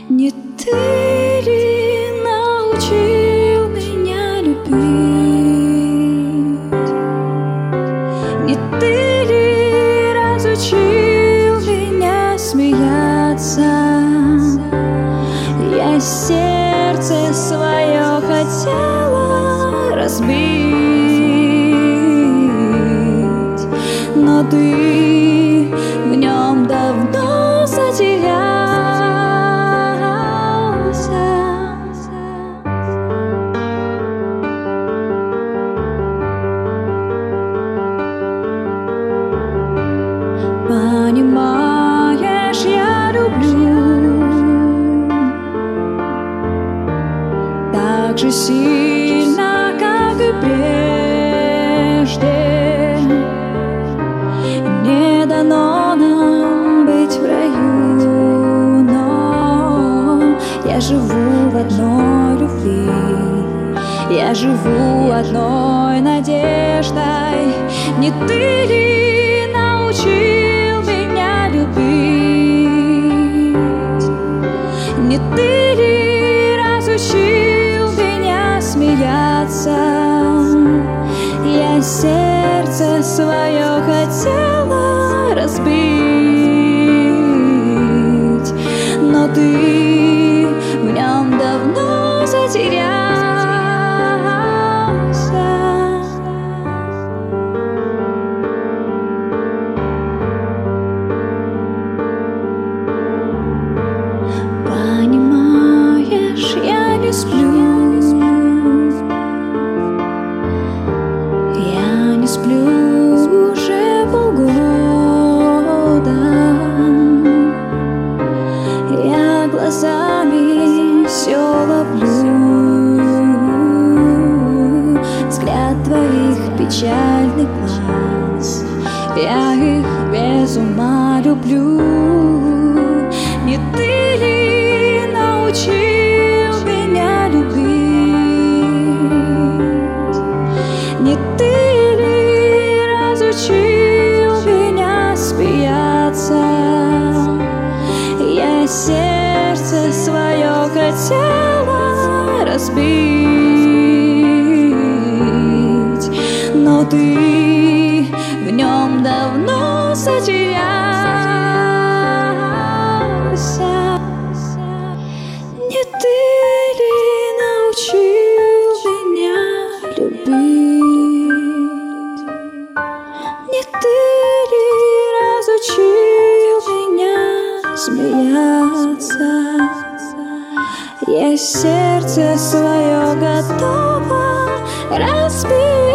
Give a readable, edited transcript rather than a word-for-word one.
Не ты ли научил меня любить? Не ты ли разучил меня смеяться? Я сердце свое хотела разбить, но ты в нем давно затерялся. Понимаешь, я люблю так же сильно, как и прежде. Не дано нам быть в раю, но я живу в одной любви, я живу одной надеждой. Не ты ли научил меня любить? Не ты ли разучил меня смеяться? Я сердце свое хотела разбить, но ты в нем давно затерялся. Понимаешь, я не сплю, я не сплю уже полгода. Я глазами все ловлю взгляд твоих печальных глаз, я их без ума люблю. Не ты ли научил меня любить? Не ты ли разучил меня смеяться? Я сердце свое хотела разбить, но ты в нем давно затерялся. Не ты ли научил меня любить? Не ты ли разучил меня смеяться? Я сердце свое готова разбить.